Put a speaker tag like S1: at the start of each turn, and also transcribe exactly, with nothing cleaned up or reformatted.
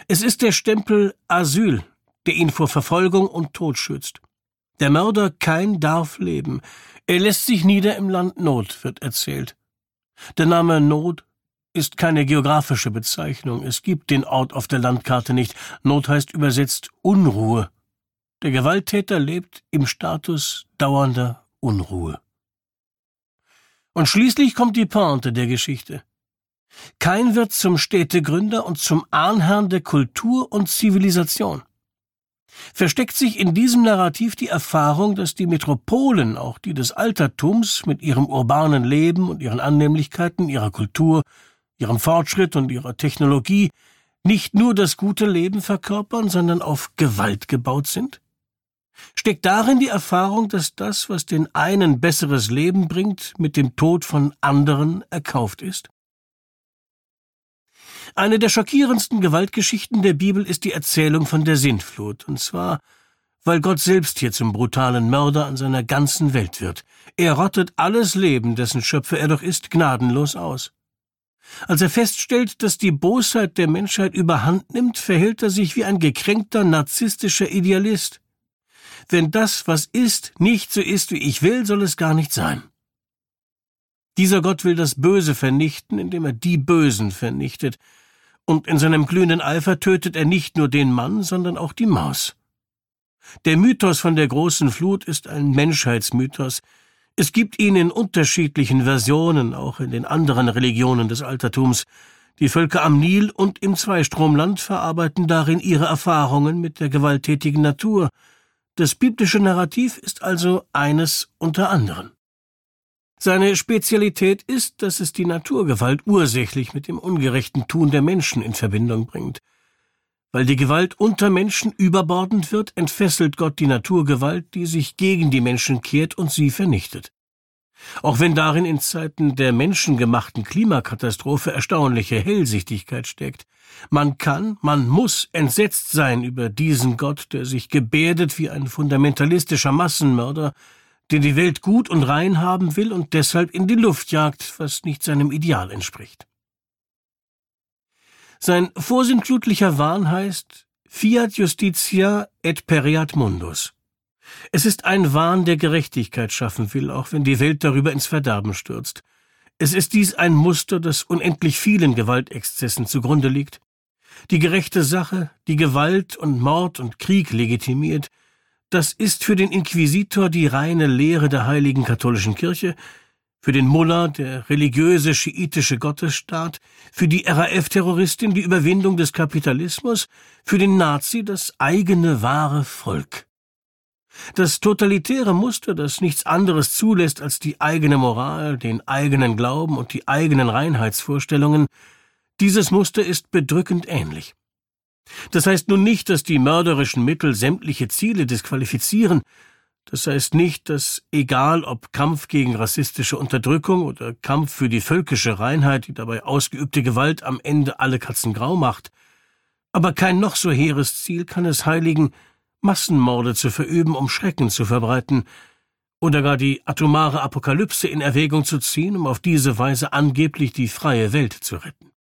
S1: Es ist der Stempel Asyl, der ihn vor Verfolgung und Tod schützt. Der Mörder Kain darf leben. Er lässt sich nieder im Land Nod, wird erzählt. Der Name Nod ist keine geografische Bezeichnung. Es gibt den Ort auf der Landkarte nicht. Nod heißt übersetzt Unruhe. Der Gewalttäter lebt im Status dauernder Unruhe. Und schließlich kommt die Pointe der Geschichte. Kain wird zum Städtegründer und zum Ahnherrn der Kultur und Zivilisation. Versteckt sich in diesem Narrativ die Erfahrung, dass die Metropolen, auch die des Altertums, mit ihrem urbanen Leben und ihren Annehmlichkeiten, ihrer Kultur, ihrem Fortschritt und ihrer Technologie nicht nur das gute Leben verkörpern, sondern auf Gewalt gebaut sind? Steckt darin die Erfahrung, dass das, was den einen besseres Leben bringt, mit dem Tod von anderen erkauft ist? Eine der schockierendsten Gewaltgeschichten der Bibel ist die Erzählung von der Sintflut, und zwar, weil Gott selbst hier zum brutalen Mörder an seiner ganzen Welt wird. Er rottet alles Leben, dessen Schöpfer er doch ist, gnadenlos aus. Als er feststellt, dass die Bosheit der Menschheit überhand nimmt, verhält er sich wie ein gekränkter, narzisstischer Idealist. Wenn das, was ist, nicht so ist, wie ich will, soll es gar nicht sein. Dieser Gott will das Böse vernichten, indem er die Bösen vernichtet. Und in seinem glühenden Eifer tötet er nicht nur den Mann, sondern auch die Maus. Der Mythos von der großen Flut ist ein Menschheitsmythos. Es gibt ihn in unterschiedlichen Versionen, auch in den anderen Religionen des Altertums. Die Völker am Nil und im Zweistromland verarbeiten darin ihre Erfahrungen mit der gewalttätigen Natur. Das biblische Narrativ ist also eines unter anderen. Seine Spezialität ist, dass es die Naturgewalt ursächlich mit dem ungerechten Tun der Menschen in Verbindung bringt. Weil die Gewalt unter Menschen überbordend wird, entfesselt Gott die Naturgewalt, die sich gegen die Menschen kehrt und sie vernichtet. Auch wenn darin in Zeiten der menschengemachten Klimakatastrophe erstaunliche Hellsichtigkeit steckt. Man kann, man muss entsetzt sein über diesen Gott, der sich gebärdet wie ein fundamentalistischer Massenmörder, der die Welt gut und rein haben will und deshalb in die Luft jagt, was nicht seinem Ideal entspricht. Sein vorsintflutlicher Wahn heißt Fiat Justitia et pereat mundus. Es ist ein Wahn, der Gerechtigkeit schaffen will, auch wenn die Welt darüber ins Verderben stürzt. Es ist dies ein Muster, das unendlich vielen Gewaltexzessen zugrunde liegt. Die gerechte Sache, die Gewalt und Mord und Krieg legitimiert, das ist für den Inquisitor die reine Lehre der heiligen katholischen Kirche, für den Mullah der religiöse schiitische Gottesstaat, für die R A F-Terroristin die Überwindung des Kapitalismus, für den Nazi das eigene wahre Volk. Das totalitäre Muster, das nichts anderes zulässt als die eigene Moral, den eigenen Glauben und die eigenen Reinheitsvorstellungen, dieses Muster ist bedrückend ähnlich. Das heißt nun nicht, dass die mörderischen Mittel sämtliche Ziele disqualifizieren. Das heißt nicht, dass, egal ob Kampf gegen rassistische Unterdrückung oder Kampf für die völkische Reinheit, die dabei ausgeübte Gewalt am Ende alle Katzen grau macht. Aber kein noch so hehres Ziel kann es heiligen, Massenmorde zu verüben, um Schrecken zu verbreiten, oder gar die atomare Apokalypse in Erwägung zu ziehen, um auf diese Weise angeblich die freie Welt zu retten.